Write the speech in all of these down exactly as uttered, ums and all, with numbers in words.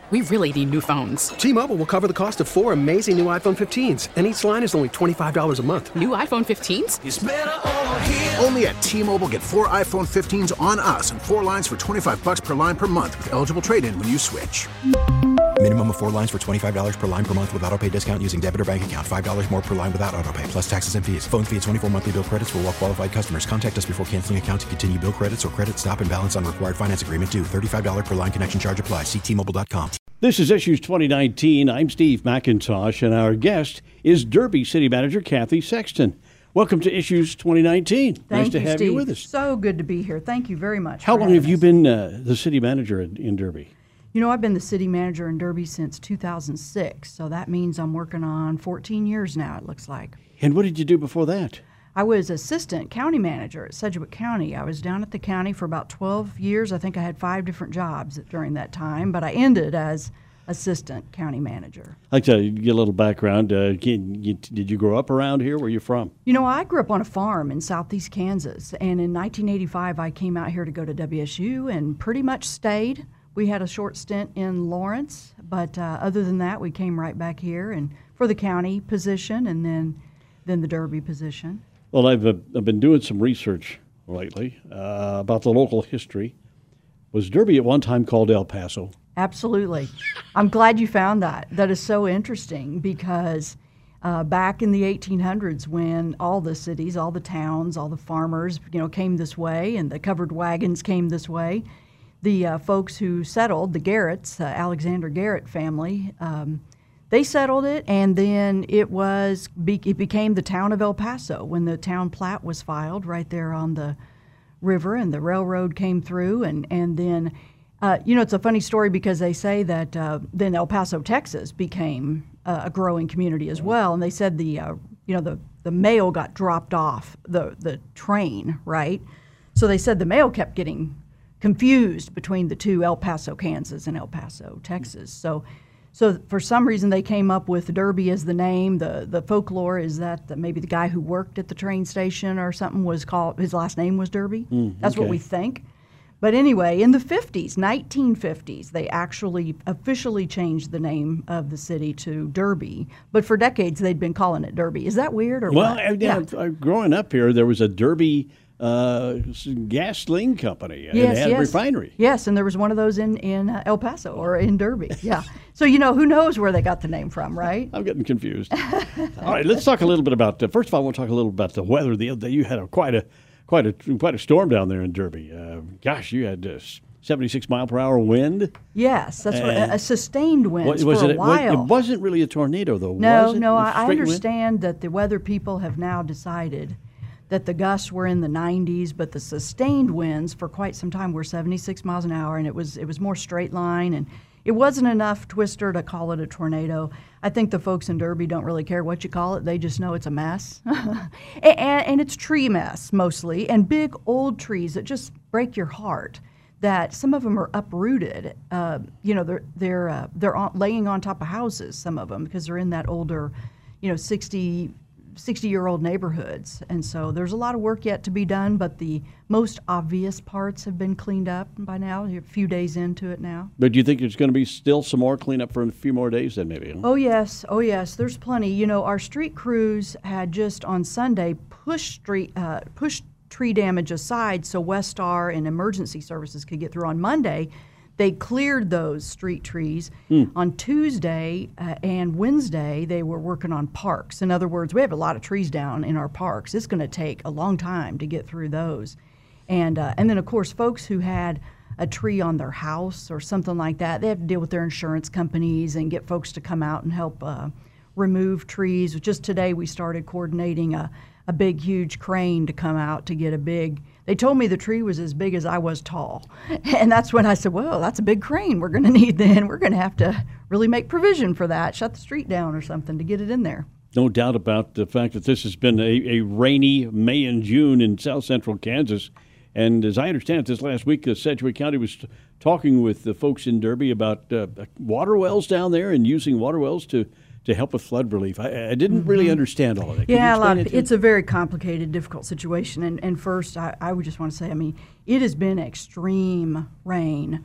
We really need new phones. T-Mobile will cover the cost of four amazing new iPhone fifteens, and each line is only twenty-five dollars a month. New iPhone fifteens? It's better over here. Only at T-Mobile, get four iPhone fifteens on us and four lines for twenty-five dollars per line per month with eligible trade-in when you switch. Minimum of four lines for twenty-five dollars per line per month with autopay discount using debit or bank account. five dollars more per line without autopay, plus taxes and fees. Phone fee at twenty-four monthly bill credits for well-qualified customers. Contact us before canceling account to continue bill credits or credit stop and balance on required finance agreement due. thirty-five dollars per line connection charge applies. See T Mobile dot com. This is Issues twenty nineteen. I'm Steve McIntosh, and our guest is Derby City Manager Kathy Sexton. Welcome to Issues twenty nineteen. Thank nice to you, have Steve. you with us. So good to be here. Thank you very much. How long have you been uh, the city manager in, in Derby? You know, I've been the city manager in Derby since two thousand six, so that means I'm working on fourteen years now, it looks like. And what did you do before that? I was assistant county manager at Sedgwick County. I was down at the county for about twelve years. I think I had five different jobs during that time, but I ended as assistant county manager. I'd like to get a little background. Uh, can you, did you grow up around here? Where are you from? You know, I grew up on a farm in southeast Kansas, and in nineteen eighty-five I came out here to go to W S U and pretty much stayed. We had a short stint in Lawrence, but uh, other than that, we came right back here and for the county position and then then the Derby position. Well, I've, uh, I've been doing some research lately uh, about the local history. Was Derby at one time called El Paso? Absolutely. I'm glad you found that. That is so interesting because uh, back in the eighteen hundreds when all the cities, all the towns, all the farmers, you know, came this way and the covered wagons came this way, the uh, folks who settled, the Garretts, uh, Alexander Garrett family, um, they settled it, and then it was be- it became the town of El Paso when the town plat was filed right there on the river, and the railroad came through, and and then uh, you know, it's a funny story because they say that uh, then El Paso, Texas, became uh, a growing community as well, and they said the uh, you know the the mail got dropped off the the train, right? So they said the mail kept getting confused between the two, El Paso, Kansas, and El Paso, Texas. So, so for some reason they came up with Derby as the name. The the folklore is that the, maybe the guy who worked at the train station or something was called, his last name was Derby. Mm, That's okay. What we think. But anyway, in the fifties, nineteen fifties, they actually officially changed the name of the city to Derby. But for decades, they'd been calling it Derby. Is that weird or well, what? Well, yeah, yeah. Growing up here, there was a Derby Uh, gasoline company and yes, it had yes. a refinery. Yes, and there was one of those in, in uh, El Paso or in Derby. Yeah. So, you know, who knows where they got the name from, right? I'm getting confused. All right, let's talk a little bit about, uh, first of all, we'll talk a little about the weather. The other day you had a, quite a quite a quite a storm down there in Derby. Uh, gosh, you had uh, seventy-six mile per hour wind. Yes, that's right, a, a sustained wind was, for was a it, while. It wasn't really a tornado, though, no, was it? No, no, I I understand wind? that the weather people have now decided that the gusts were in the nineties, but the sustained winds for quite some time were seventy-six miles an hour, and it was it was more straight line, and it wasn't enough twister to call it a tornado. I think the folks in Derby don't really care what you call it. They just know it's a mess. and, and it's tree mess, mostly, and big old trees that just break your heart. That some of them are uprooted. Uh, you know, they're, they're, uh, they're on, laying on top of houses, some of them, because they're in that older, you know, sixty, sixty-year-old neighborhoods. And so there's a lot of work yet to be done, but the most obvious parts have been cleaned up by now. You're a few days into it now. But do you think there's going to be still some more cleanup for a few more days then maybe? Huh? Oh, yes. Oh, yes. There's plenty. You know, our street crews had just on Sunday pushed street, uh, pushed tree damage aside so Westar and emergency services could get through. On Monday, they cleared those street trees. Mm. On Tuesday uh, and Wednesday, they were working on parks. In other words, we have a lot of trees down in our parks. It's going to take a long time to get through those. And uh, and then, of course, folks who had a tree on their house or something like that, they have to deal with their insurance companies and get folks to come out and help uh, remove trees. Just today, we started coordinating a, a big, huge crane to come out to get a big. They told me the tree was as big as I was tall. And that's when I said, well, that's a big crane we're going to need then. We're going to have to really make provision for that, shut the street down or something to get it in there. No doubt about the fact that this has been a, a rainy May and June in south central Kansas. And as I understand it, this last week, uh, Sedgwick County was t- talking with the folks in Derby about uh, water wells down there and using water wells to to help with flood relief. I, I didn't really mm-hmm. understand all of that. Can yeah, you a lot it of, it's a very complicated, difficult situation. And, and first, I, I would just want to say, I mean, it has been extreme rain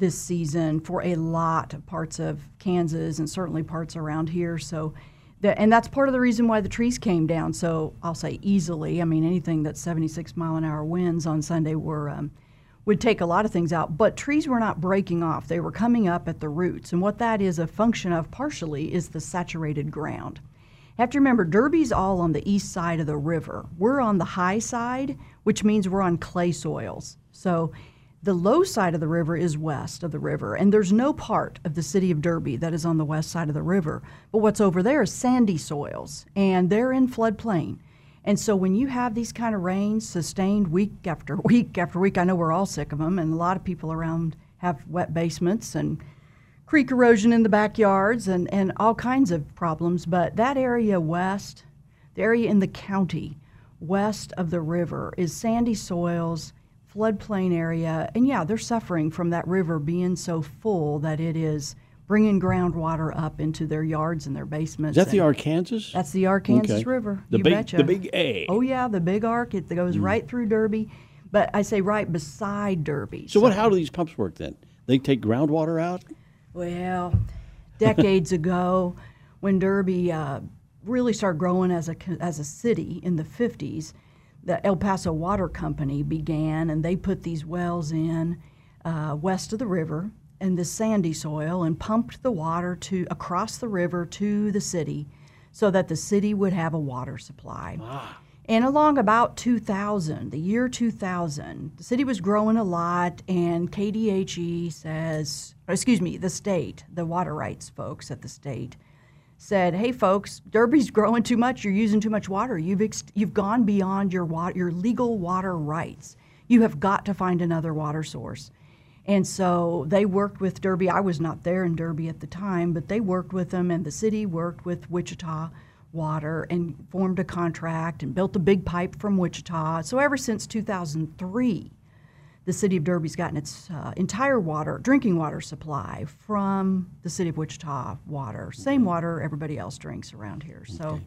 this season for a lot of parts of Kansas and certainly parts around here. So, the, and that's part of the reason why the trees came down. So I'll say easily. I mean, anything that's seventy-six mile an hour winds on Sunday were um, would take a lot of things out. But trees were not breaking off; they were coming up at the roots. And what that is a function of partially is the saturated ground. You have to remember, Derby's all on the east side of the river. We're on the high side, which means we're on clay soils. So the low side of the river is west of the river, and there's no part of the city of Derby that is on the west side of the river. But what's over there is sandy soils, and they're in floodplain. And so when you have these kind of rains sustained week after week after week, I know we're all sick of them, and a lot of people around have wet basements and creek erosion in the backyards and, and all kinds of problems. But that area west, the area in the county west of the river is sandy soils, floodplain area, and yeah, they're suffering from that river being so full that it is bringing groundwater up into their yards and their basements. Is that the Arkansas? That's the Arkansas Okay. River. The you big, betcha. the big A. Oh yeah, the big arc. It goes mm. right through Derby, but I say right beside Derby. So, so what? How do these pumps work then? They take groundwater out? Well, decades ago, when Derby uh, really started growing as a as a city in the fifties, the El Paso Water Company began, and they put these wells in uh, west of the river in the sandy soil and pumped the water to across the river to the city, so that the city would have a water supply. Ah. And along about two thousand, the year two thousand, the city was growing a lot, and K D H E says, excuse me, the state, the water rights folks at the state said, hey folks, Derby's growing too much, you're using too much water. You've ex- you've gone beyond your water, your legal water rights. You have got to find another water source. And so they worked with Derby. I was not there in Derby at the time, but they worked with them, and the city worked with Wichita Water and formed a contract and built a big pipe from Wichita. So ever since two thousand three, the city of Derby's gotten its uh, entire water, drinking water supply from the city of Wichita Water. Same water everybody else drinks around here. So, okay.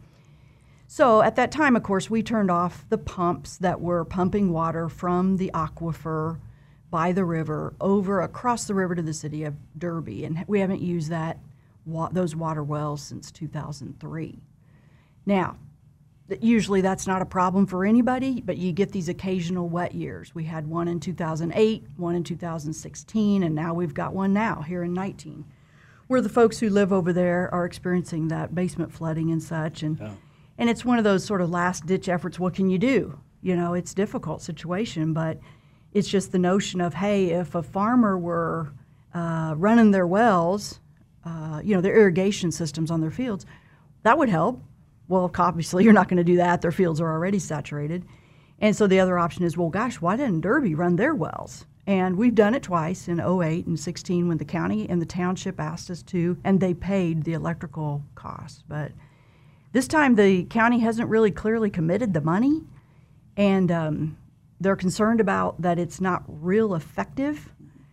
so at that time, of course, we turned off the pumps that were pumping water from the aquifer by the river over across the river to the city of Derby, and we haven't used that wa- those water wells since two thousand three. Now, usually that's not a problem for anybody, but you get these occasional wet years. We had one in two thousand eight, one in two thousand sixteen, and now we've got one now here in nineteen, where the folks who live over there are experiencing that basement flooding and such. And oh. and it's one of those sort of last-ditch efforts. What can you do? You know, it's a difficult situation, but it's just the notion of, hey, if a farmer were uh, running their wells, uh, you know, their irrigation systems on their fields, that would help. Well, obviously, you're not going to do that. Their fields are already saturated. And so the other option is, well, gosh, why didn't Derby run their wells? And we've done it twice in oh eight and sixteen when the county and the township asked us to, and they paid the electrical costs. But this time the county hasn't really clearly committed the money, and um, they're concerned about that it's not real effective.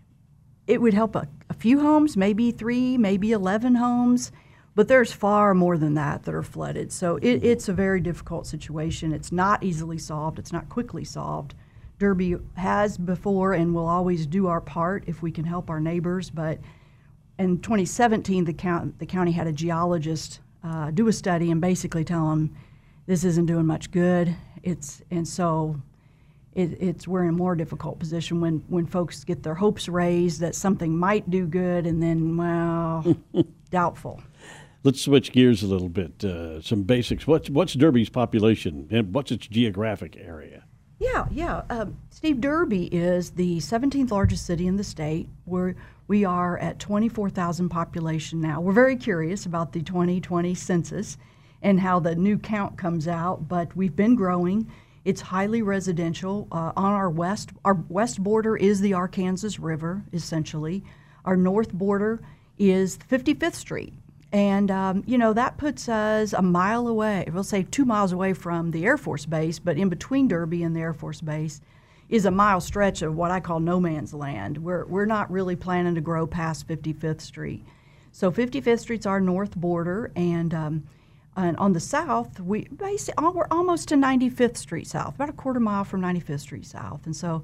It would help a, a few homes, maybe three, maybe eleven homes. But there's far more than that that are flooded. So it, it's a very difficult situation. It's not easily solved. It's not quickly solved. Derby has before and will always do our part if we can help our neighbors. But in twenty seventeen, the, count, the county had a geologist uh, do a study and basically tell them this isn't doing much good. It's and so it, it's we're in a more difficult position when, when folks get their hopes raised that something might do good, and then, well, doubtful. Let's switch gears a little bit. Uh, some basics. What's what's Derby's population and what's its geographic area? Yeah, yeah. Um, Steve, Derby is the seventeenth largest city in the state. We're, we are at twenty-four thousand population now. We're very curious about the twenty twenty census and how the new count comes out, but we've been growing. It's highly residential. Uh, on our west, our west border is the Arkansas River, essentially. Our north border is fifty-fifth Street. And, um, you know, that puts us a mile away, we'll say two miles away from the Air Force Base, but in between Derby and the Air Force Base is a mile stretch of what I call no man's land. We're, we're not really planning to grow past fifty-fifth Street. So fifty-fifth Street's our north border, and, um, and on the south, we basically, we're almost to ninety-fifth Street South, about a quarter mile from ninety-fifth Street South. And so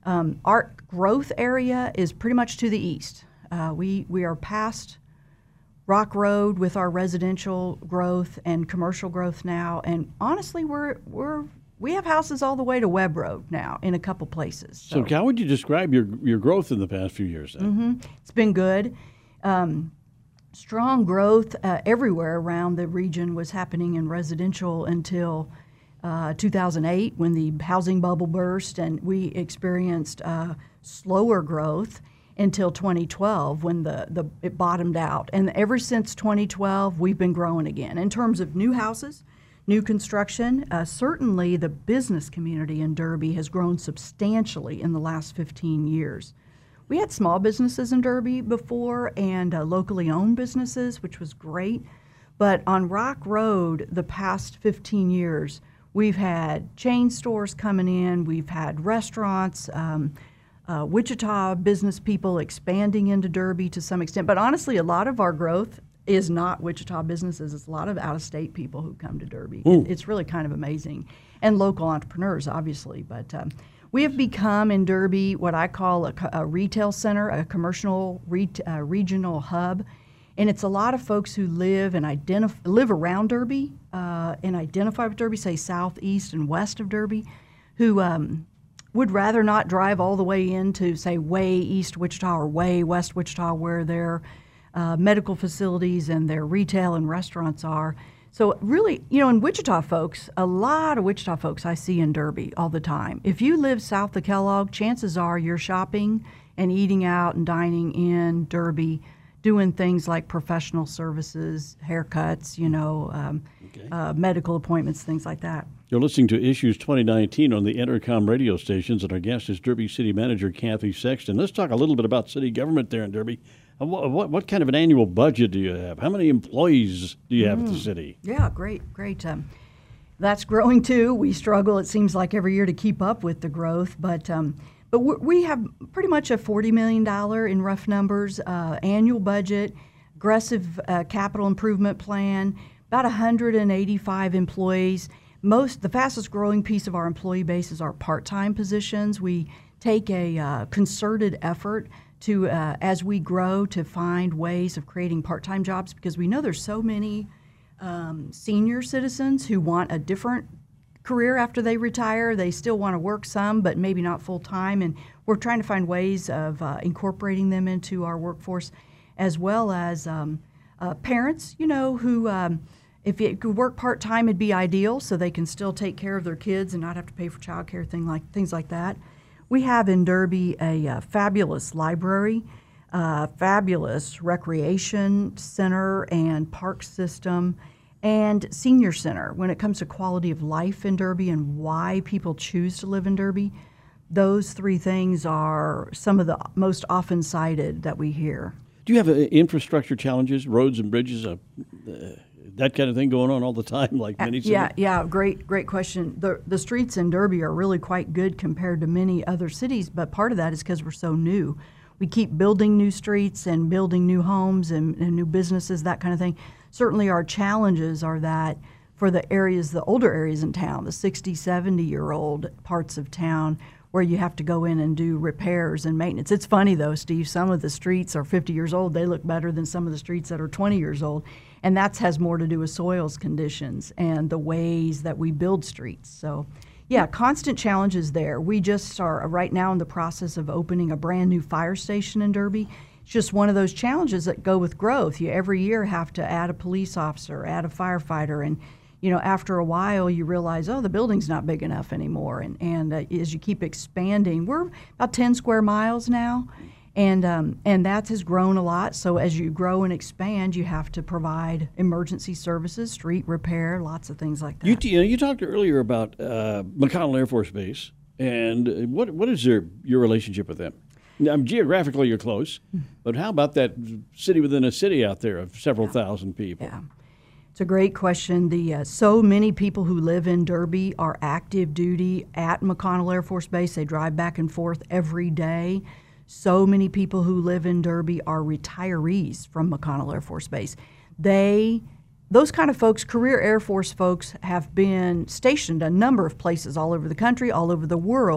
Um, our growth area is pretty much to the east. Uh, we, we are past Rock Road with our residential growth and commercial growth now, and honestly, we're we're we have houses all the way to Webb Road now in a couple places. So, so how would you describe your your growth in the past few years then? Mm-hmm. It's been good. Um, strong growth uh, everywhere around the region was happening in residential until uh, two thousand eight when the housing bubble burst, and we experienced uh, slower growth until twenty twelve when the, the it bottomed out. And ever since twenty twelve, we've been growing again. In terms of new houses, new construction, uh, certainly the business community in Derby has grown substantially in the last fifteen years. We had small businesses in Derby before and uh, locally owned businesses, which was great. But on Rock Road, the past fifteen years, we've had chain stores coming in, we've had restaurants, um, Uh, Wichita business people expanding into Derby to some extent. But honestly, a lot of our growth is not Wichita businesses. It's a lot of out-of-state people who come to Derby. It, it's really kind of amazing. And local entrepreneurs, obviously. But um, we have become in Derby what I call a, a retail center, a commercial re- uh, regional hub. And it's a lot of folks who live and identif- live around Derby uh, and identify with Derby, say southeast and west of Derby, who um, would rather not drive all the way into, say, way east Wichita or way west Wichita where their uh, medical facilities and their retail and restaurants are. So really, you know, in Wichita folks, a lot of Wichita folks I see in Derby all the time. If you live south of Kellogg, chances are you're shopping and eating out and dining in Derby, doing things like professional services, haircuts, you know, um, okay. uh, medical appointments, things like that. You're listening to Issues twenty nineteen on the Entercom radio stations, and our guest is Derby City Manager Kathy Sexton. Let's talk a little bit about city government there in Derby. Uh, what, what, what kind of an annual budget do you have? How many employees do you have mm. at the city? Yeah, great, great. Um, that's growing too. We struggle, it seems like, every year to keep up with the growth, but um, but we have pretty much a forty million dollars in rough numbers uh, annual budget, aggressive uh, capital improvement plan, about one hundred eighty-five employees. Most, the fastest growing piece of our employee base is our part-time positions. We take a uh, concerted effort to, uh, as we grow, to find ways of creating part-time jobs because we know there's so many um, senior citizens who want a different career after they retire. They still want to work some, but maybe not full-time, and we're trying to find ways of uh, incorporating them into our workforce, as well as um, uh, parents, you know, who um, if it could work part-time, it'd be ideal so they can still take care of their kids and not have to pay for child care, thing like, things like that. We have in Derby a uh, fabulous library, uh, fabulous recreation center and park system, and senior center. When it comes to quality of life in Derby and why people choose to live in Derby, those three things are some of the most often cited that we hear. Do you have uh, infrastructure challenges, roads and bridges, uh, uh, that kind of thing going on all the time, like many cities? Yeah, yeah, great, great question. The the streets in Derby are really quite good compared to many other cities, but part of that is because we're so new. We keep building new streets and building new homes and, and new businesses, that kind of thing. Certainly our challenges are that for the areas, the older areas in town, the sixty, seventy-year-old parts of town, where you have to go in and do repairs and maintenance. It's funny, though, Steve, some of the streets are fifty years old. They look better than some of the streets that are twenty years old. And that has more to do with soils conditions and the ways that we build streets. So, yeah, constant challenges there. We just are right now in the process of opening a brand new fire station in Derby. It's just one of those challenges that go with growth. You every year have to add a police officer, add a firefighter, and you know, after a while, you realize, oh, the building's not big enough anymore. And, and uh, as you keep expanding, we're about ten square miles now, and um, and that has grown a lot. So as you grow and expand, you have to provide emergency services, street repair, lots of things like that. You, you know, you talked earlier about uh, McConnell Air Force Base, and what what is your your relationship with them? Now, geographically, you're close, but how about that city within a city out there of several yeah. thousand people? Yeah. It's a great question. The uh, so many people who live in Derby are active duty at McConnell Air Force Base. They drive back and forth every day. So many people who live in Derby are retirees from McConnell Air Force Base. They, those kind of folks, career Air Force folks, have been stationed a number of places all over the country, all over the world,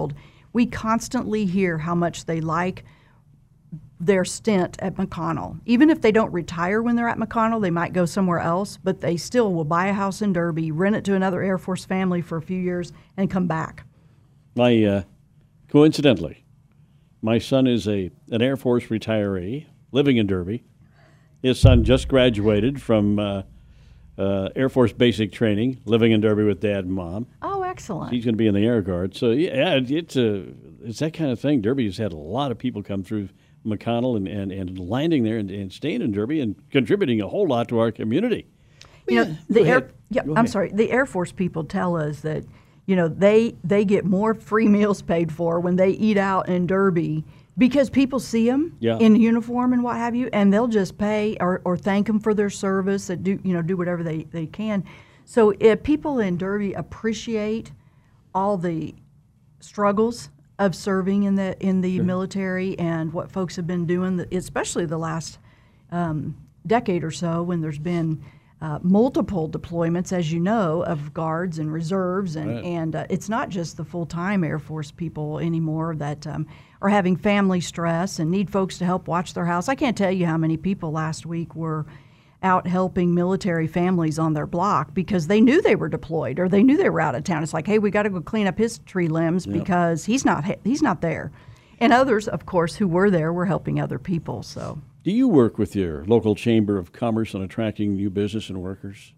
we constantly hear how much they like their stint at McConnell. Even if they don't retire when they're at McConnell, they might go somewhere else, but they still will buy a house in Derby, rent it to another Air Force family for a few years, and come back. My, uh, coincidentally, my son is a an Air Force retiree living in Derby. His son just graduated from uh, uh, Air Force basic training, living in Derby with dad and mom. Oh, excellent. He's going to be in the Air Guard. So, yeah, it, it's, a, it's that kind of thing. Derby has had a lot of people come through McConnell and, and, and landing there and, and staying in Derby and contributing a whole lot to our community. You know, Yeah, the go Air, ahead. yeah, Go I'm ahead. sorry. The Air Force people tell us that, you know, they they get more free meals paid for when they eat out in Derby because people see them Yeah. in uniform and what have you, and they'll just pay or, or thank them for their service and do you know do whatever they, they can. So if people in Derby appreciate all the struggles of serving in the in the military and what folks have been doing, especially the last um, decade or so, when there's been uh, multiple deployments, as you know, of guards and reserves, and Right. and uh, it's not just the full-time Air Force people anymore that um, are having family stress and need folks to help watch their house. I can't tell you how many people last week were out helping military families on their block because they knew they were deployed or they knew they were out of town. It's like, hey, we got to go clean up his tree limbs because he's not he's not there. And others, of course, who were there were helping other people. So, Do you work with your local Chamber of Commerce on attracting new business and workers?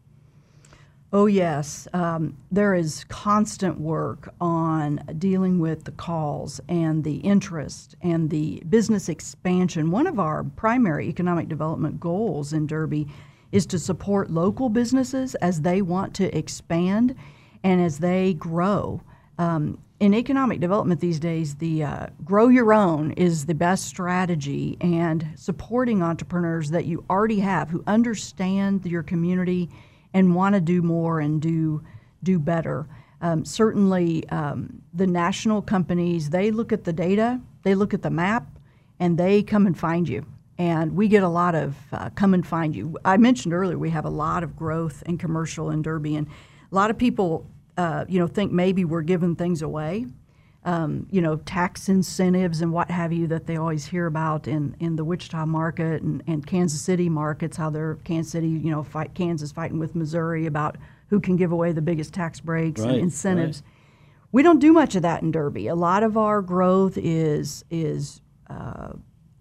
oh yes, um, there is constant work on dealing with the calls and the interest and the business expansion. One of our primary economic development goals in Derby is to support local businesses as they want to expand and as they grow. Um, in economic development these days, the uh, grow your own is the best strategy, and supporting entrepreneurs that you already have who understand your community and want to do more and do do better. Um, certainly, um, the national companies, they look at the data, they look at the map, and they come and find you. And we get a lot of uh, come and find you. I mentioned earlier we have a lot of growth in commercial in Derby, and a lot of people, uh, you know, think maybe we're giving things away. Um, you know, tax incentives and what have you that they always hear about in, in the Wichita market and, and Kansas City markets, how they're Kansas City, you know, fight Kansas fighting with Missouri about who can give away the biggest tax breaks Right, and incentives. right. We don't do much of that in Derby. A lot of our growth is is uh,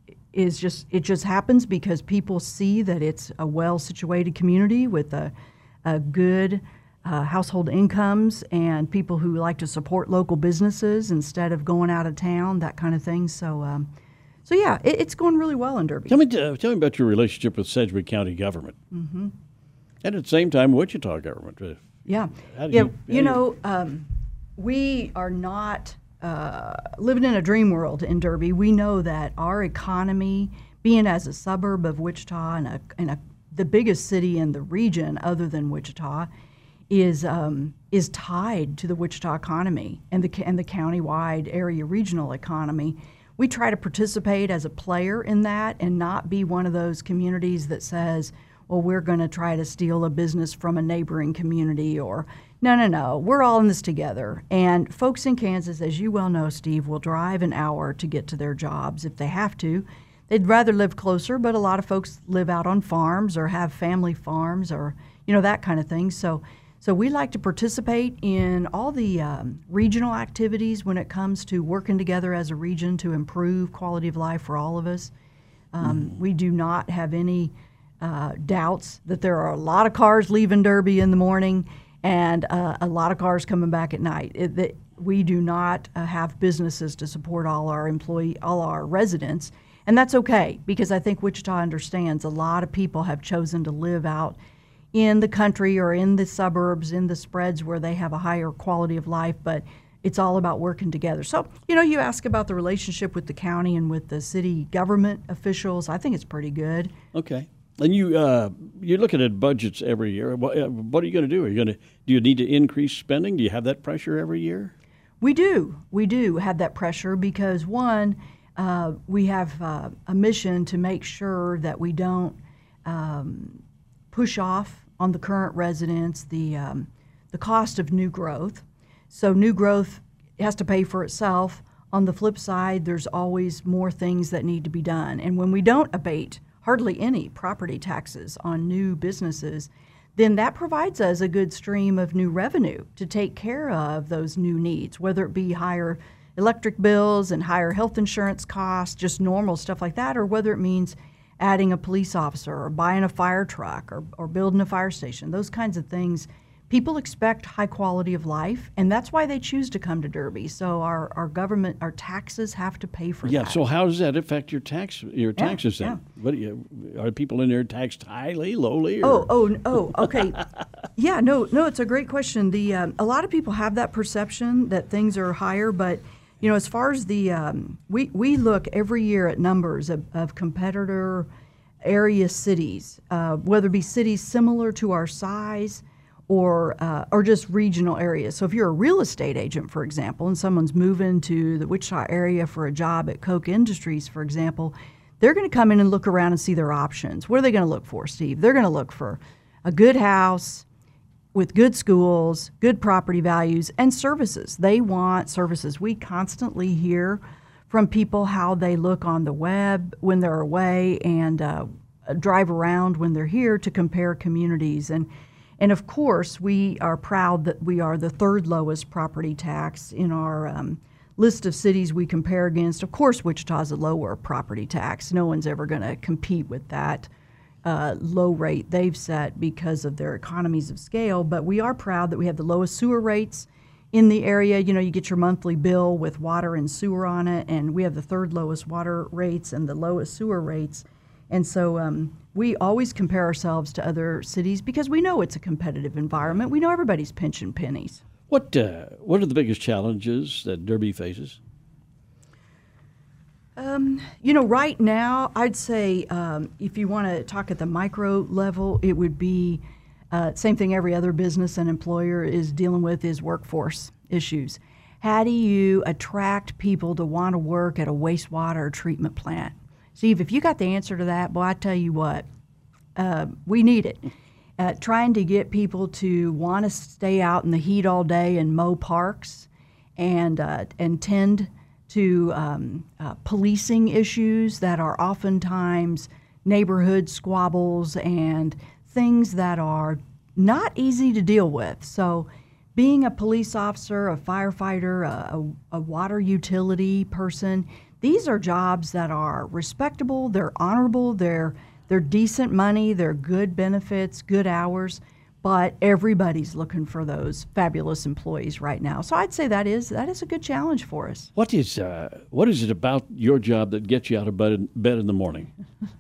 is just it just happens because people see that it's a well-situated community with a a good Uh, household incomes and people who like to support local businesses instead of going out of town, that kind of thing. So, um, so yeah, it, it's going really well in Derby. Tell me, uh, tell me about your relationship with Sedgwick County government, mm-hmm. and at the same time, Wichita government. Uh, Yeah, How do yeah. you- how do You you- know, um, we are not uh, living in a dream world in Derby. We know that our economy, being as a suburb of Wichita and a, and a the biggest city in the region other than Wichita, is um, is tied to the Wichita economy and the and the county-wide area regional economy. We try to participate as a player in that and not be one of those communities that says, well, we're going to try to steal a business from a neighboring community, or no, no, no, we're all in this together. And folks in Kansas, as you well know, Steve, will drive an hour to get to their jobs if they have to. They'd rather live closer, but a lot of folks live out on farms or have family farms or, you know, that kind of thing. So So we like to participate in all the um, regional activities when it comes to working together as a region to improve quality of life for all of us. Um, Mm-hmm. We do not have any uh, doubts that there are a lot of cars leaving Derby in the morning and uh, a lot of cars coming back at night. It, that we do not uh, have businesses to support all our employee, all our residents, and that's okay because I think Wichita understands a lot of people have chosen to live out in the country or in the suburbs, in the spreads where they have a higher quality of life, but it's all about working together. So, you know, you ask about the relationship with the county and with the city government officials. I think it's pretty good. Okay. And you, uh, you're looking at budgets every year. What, uh, what are you going to do? Are you going to do you need to increase spending? Do you have that pressure every year? We do. We do have that pressure because, one, uh, we have uh, a mission to make sure that we don't um, push off on the current residents the um, the cost of new growth. So new growth has to pay for itself on the flip side, there's always more things that need to be done. And when we don't abate hardly any property taxes on new businesses, then that provides us a good stream of new revenue to take care of those new needs, whether it be higher electric bills and higher health insurance costs, just normal stuff like that, or whether it means adding a police officer or buying a fire truck or, or building a fire station. Those kinds of things. People expect high quality of life, and that's why they choose to come to Derby. So our, our government, our taxes have to pay for yeah, that. Yeah, so how does that affect your tax your Yeah, taxes then? yeah. What do you, are people in there taxed highly, lowly? Or? Oh, oh, oh, okay. Yeah, no, no, it's a great question. The um, a lot of people have that perception that things are higher, but you know, as far as the um, we we look every year at numbers of, of competitor area cities, uh, whether it be cities similar to our size or uh, or just regional areas. So if you're a real estate agent, for example, and someone's moving to the Wichita area for a job at Koch Industries, for example, they're going to come in and look around and see their options. What are they going to look for, Steve? They're going to look for a good house with good schools, good property values, and services. They want services. We constantly hear from people how they look on the web when they're away and uh, drive around when they're here to compare communities. And And of course, we are proud that we are the third lowest property tax in our um, list of cities we compare against. Of course, Wichita's a lower property tax. No one's ever going to compete with that uh, low rate they've set because of their economies of scale. But we are proud that we have the lowest sewer rates in the area. You know, you get your monthly bill with water and sewer on it, and we have the third lowest water rates and the lowest sewer rates. And so um, we always compare ourselves to other cities because we know it's a competitive environment. We know everybody's pinching pennies. What uh, what are the biggest challenges that Derby faces? Um, you know, right now, I'd say um, if you want to talk at the micro level, it would be uh, same thing every other business and employer is dealing with is workforce issues. How do you attract people to want to work at a wastewater treatment plant? Steve, if you got the answer to that, boy, I tell you what, uh, we need it. Uh, trying to get people to want to stay out in the heat all day and mow parks and uh, and tend to um, uh, policing issues that are oftentimes neighborhood squabbles and things that are not easy to deal with. So being a police officer, a firefighter, a, a, a water utility person, these are jobs that are respectable, they're honorable, they're they're decent money, they're good benefits, good hours, but everybody's looking for those fabulous employees right now. So I'd say that is that is a good challenge for us. What is uh, what is it about your job that gets you out of bed, bed in the morning?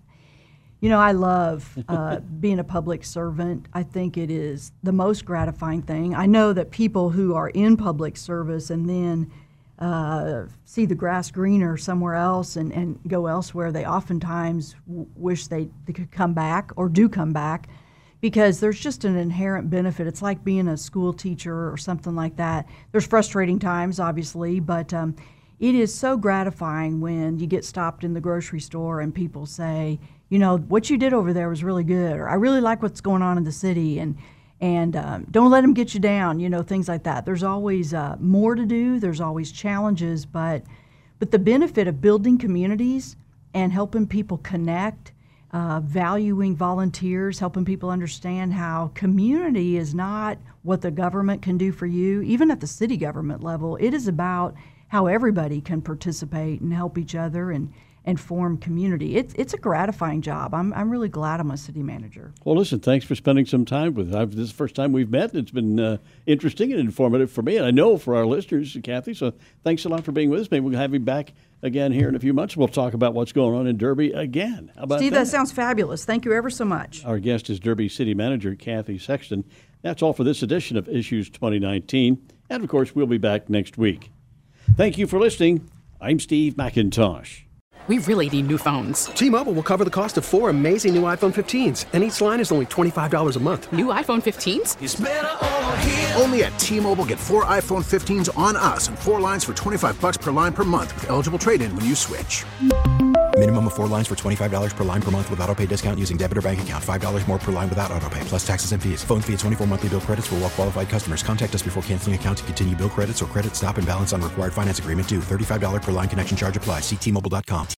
You know, I love uh, being a public servant. I think it is the most gratifying thing. I know that people who are in public service and then Uh, see the grass greener somewhere else and, and go elsewhere, they oftentimes w- wish they, they could come back or do come back because there's just an inherent benefit. It's like being a school teacher or something like that. There's frustrating times, obviously, but um, it is so gratifying when you get stopped in the grocery store and people say, you know, what you did over there was really good, or I really like what's going on in the city, and And um, don't let them get you down, you know, things like that. There's always uh, more to do. There's always challenges, but but the benefit of building communities and helping people connect, uh, valuing volunteers, helping people understand how community is not what the government can do for you, even at the city government level. It is about how everybody can participate and help each other and and form community. It's it's a gratifying job. I'm I'm really glad I'm a city manager. Well, listen, thanks for spending some time with us. This is the first time we've met. It's been uh, interesting and informative for me, and I know for our listeners, Kathy. So thanks a lot for being with us. Maybe we'll have you back again here in a few months. We'll talk about what's going on in Derby again. How about Steve, that? that sounds fabulous. Thank you ever so much. Our guest is Derby City Manager Kathy Sexton. That's all for this edition of Issues twenty nineteen. And, of course, we'll be back next week. Thank you for listening. I'm Steve McIntosh. We really need new phones. T-Mobile will cover the cost of four amazing new iPhone fifteens, and each line is only twenty-five dollars a month. New iPhone fifteens? It's better over here. Only at T-Mobile, get four iPhone fifteens on us and four lines for twenty-five bucks per line per month with eligible trade-in when you switch. Minimum of four lines for twenty-five dollars per line per month with autopay discount using debit or bank account. five dollars more per line without autopay, plus taxes and fees. Phone fee at twenty-four monthly bill credits for well qualified customers. Contact us before canceling account to continue bill credits or credit stop and balance on required finance agreement due. thirty-five dollars per line connection charge applies. See T Mobile dot com.